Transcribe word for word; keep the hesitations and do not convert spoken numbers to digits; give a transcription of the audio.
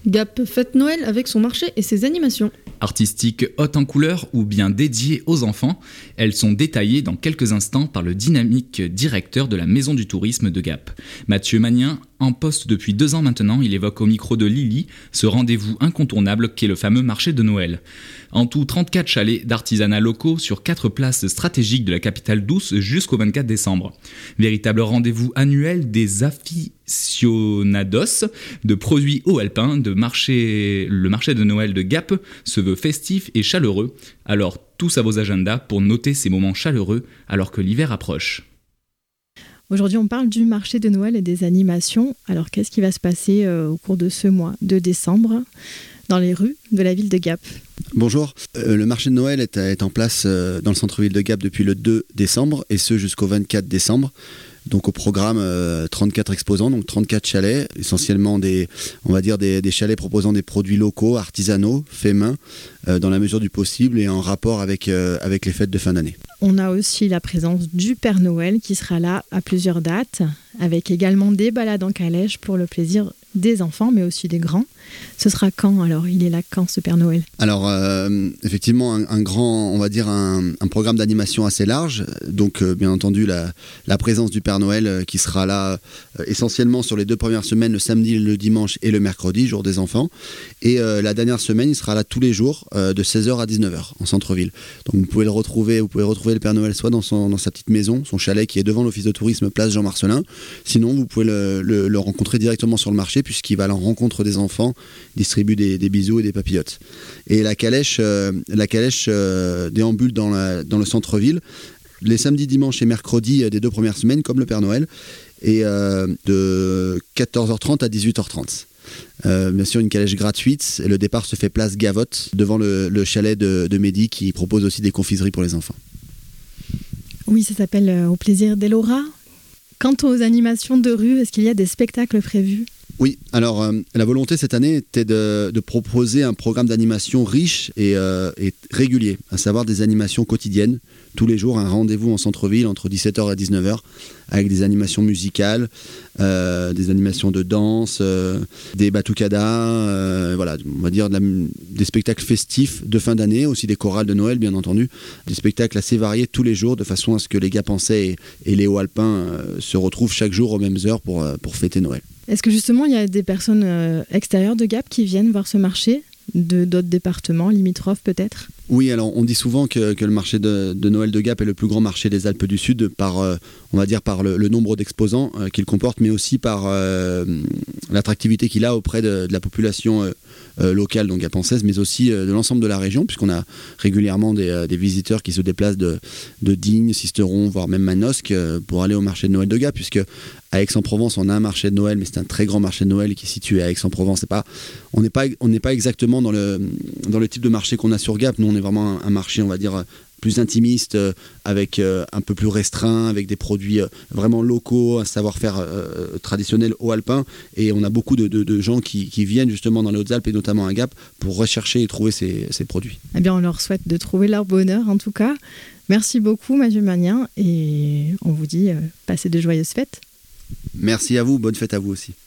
Gap fête Noël avec son marché et ses animations. Artistiques, hautes en couleurs ou bien dédiées aux enfants, elles sont détaillées dans quelques instants par le dynamique directeur de la Maison du Tourisme de Gap. Mathieu Magnien, en poste depuis deux ans maintenant, il évoque au micro de Lily ce rendez-vous incontournable qu'est le fameux marché de Noël. En tout, trente-quatre chalets d'artisanat locaux sur quatre places stratégiques de la capitale douce jusqu'au vingt-quatre décembre. Véritable rendez-vous annuel des aficionados de produits hauts alpins, de marché, le marché de Noël de Gap se veut festif et chaleureux. Alors tous à vos agendas pour noter ces moments chaleureux alors que l'hiver approche. Aujourd'hui, on parle du marché de Noël et des animations. Alors, qu'est-ce qui va se passer euh, au cours de ce mois de décembre dans les rues de la ville de Gap ? Bonjour, euh, le marché de Noël est, est en place euh, dans le centre-ville de Gap depuis le deux décembre et ce jusqu'au vingt-quatre décembre. Donc au programme euh, trente-quatre exposants, donc trente-quatre chalets, essentiellement des, on va dire des, des chalets proposant des produits locaux, artisanaux, faits main, euh, dans la mesure du possible et en rapport avec, euh, avec les fêtes de fin d'année. On a aussi la présence du Père Noël qui sera là à plusieurs dates, avec également des balades en calèche pour le plaisir des enfants, mais aussi des grands. Ce sera quand alors ? Il est là quand ce Père Noël ? Alors euh, effectivement un, un grand, on va dire un, un programme d'animation assez large. Donc euh, bien entendu la, la présence du Père Noël euh, qui sera là euh, essentiellement sur les deux premières semaines, le samedi, le dimanche et le mercredi, jour des enfants. Et euh, la dernière semaine, il sera là tous les jours euh, de seize heures à dix-neuf heures en centre-ville. Donc vous pouvez le retrouver, vous pouvez retrouver le Père Noël soit dans, son, dans sa petite maison, son chalet qui est devant l'office de tourisme place Jean-Marcelin. Sinon vous pouvez le, le, le rencontrer directement sur le marché puisqu'il va à la rencontre des enfants, distribue des, des bisous et des papillotes. Et la calèche, euh, la calèche euh, déambule dans, la, dans le centre-ville les samedis, dimanches et mercredis des deux premières semaines, comme le Père Noël, et euh, de quatorze heures trente à dix-huit heures trente. Euh, bien sûr, une calèche gratuite. Et le départ se fait place Gavotte, devant le, le chalet de, de Mehdi, qui propose aussi des confiseries pour les enfants. Oui, ça s'appelle euh, Au plaisir d'Elora. Quant aux animations de rue, est-ce qu'il y a des spectacles prévus ? Oui, alors euh, la volonté cette année était de, de proposer un programme d'animation riche et, euh, et régulier, à savoir des animations quotidiennes, tous les jours, un rendez-vous en centre-ville entre dix-sept heures et dix-neuf heures, avec des animations musicales, euh, des animations de danse, euh, des batucadas, euh, voilà, on va dire de la, des spectacles festifs de fin d'année, aussi des chorales de Noël bien entendu, des spectacles assez variés tous les jours, de façon à ce que les Gapençais et, et les Hauts-Alpins euh, se retrouvent chaque jour aux mêmes heures pour, euh, pour fêter Noël. Est-ce que justement il y a des personnes euh, extérieures de Gap qui viennent voir ce marché, de d'autres départements, limitrophes peut-être ? Oui, alors on dit souvent que, que le marché de, de Noël de Gap est le plus grand marché des Alpes du Sud par, euh, on va dire par le, le nombre d'exposants euh, qu'il comporte, mais aussi par euh, l'attractivité qu'il a auprès de, de la population euh, euh, locale, donc gapençaise, mais aussi euh, de l'ensemble de la région, puisqu'on a régulièrement des, euh, des visiteurs qui se déplacent de, de Digne, Sisteron, voire même Manosque euh, pour aller au marché de Noël de Gap, puisque à Aix-en-Provence, on a un marché de Noël, mais c'est un très grand marché de Noël qui est situé à Aix-en-Provence. C'est pas, on n'est pas, on n'est pas exactement dans le, dans le type de marché qu'on a sur Gap. Nous, on est vraiment un, un marché, on va dire, plus intimiste, euh, avec euh, un peu plus restreint, avec des produits euh, vraiment locaux, un savoir-faire euh, traditionnel haut-alpin. Et on a beaucoup de, de, de gens qui, qui viennent justement dans les Hautes-Alpes et notamment à Gap pour rechercher et trouver ces, ces produits. Eh bien, on leur souhaite de trouver leur bonheur, en tout cas. Merci beaucoup, Mathieu Magnien, et on vous dit euh, passez de joyeuses fêtes. Merci à vous, bonne fête à vous aussi.